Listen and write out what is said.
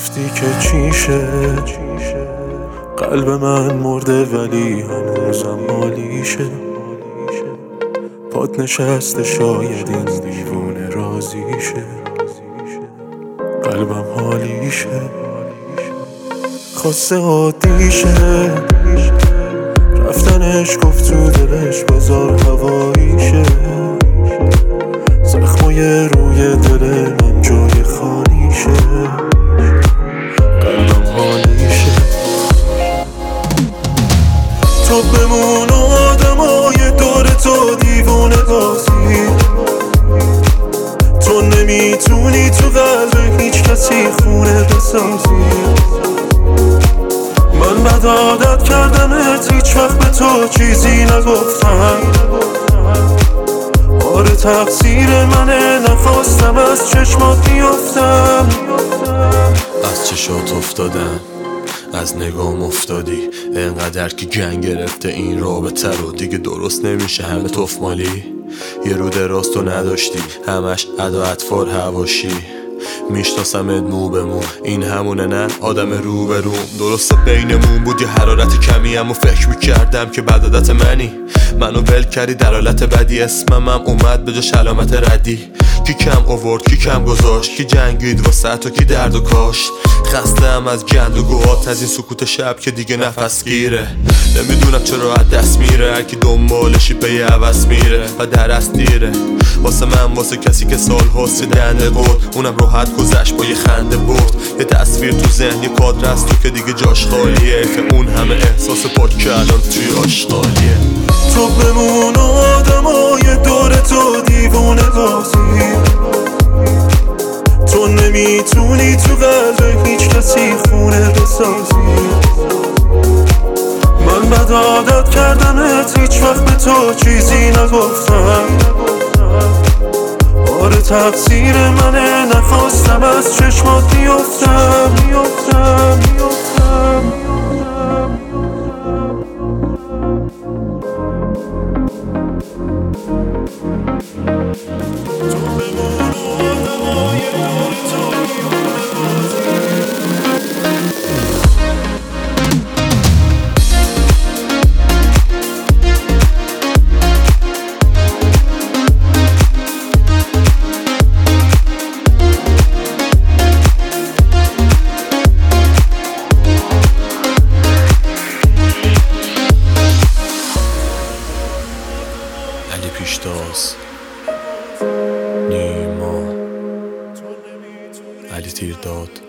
گفتی که چیشه قلب من مرده ولی هنوزم حالیشه. پات نشسته شاید این دیوونه راضیشه. قلبم حالیشه خواسته عادیشه. رفتنش گفت تو دلش بذار هواییشه. زخمای روی دل من جای خالیشه. قلبم حالیشه. تو بمون و آدمای دور تو دیوونه بازی. تو نمیتونی تو قلب هیچ کسی خونه بسازی. من بد عادت کردمت هیچ وقت به تو چیزی نگفتم. آره تقصیر منه نخواستم از چشمات بیفتم. از چشات افتادم از نگام افتادی. انقدر که گنگ گرفته این رابطه رو دیگه درست نمیشه همه تفمالی. یه رو دراز تو نداشتی همش ادا اطفال هواشی. میشناسمت مو به مو این همونه نه آدم رو به روم. درسته بینمون بود یه حرارت کمی اما فکر میکردم که بد عادت منی. منو ول کردی در حالت بدی اسمم اومد به جاش علامت ردی. کی کم آورد کی کم گذاشت کی جنگید واسه تو کی درد و کاشت. خستم از گند و گوهات از این سکوت شب که دیگه نفس گیره. نمیدونم چرا از دست میره هر کی دنبالشی پی عوض میره و درست دیره. واسه من واسه کسی که سال هاست دنده بود اونم راحت گذشت با یه خنده برد. یه تصویر تو ذهن یه کادر از تو که دیگه جاش خالیه. که اون همه احساس پاک که الان توی آشغالیه. تو بمون و آدمای دور تو دیوونه بازی. تو نمیتونی تو قلب هیچ کسی خونه بسازی. من بد عادت کردمت هیچ وقت به تو چیزی نگفتم. آره تقصیر منه نخواستم از چشمات بیفتم. علی پیشتاز نیما علی تیرداد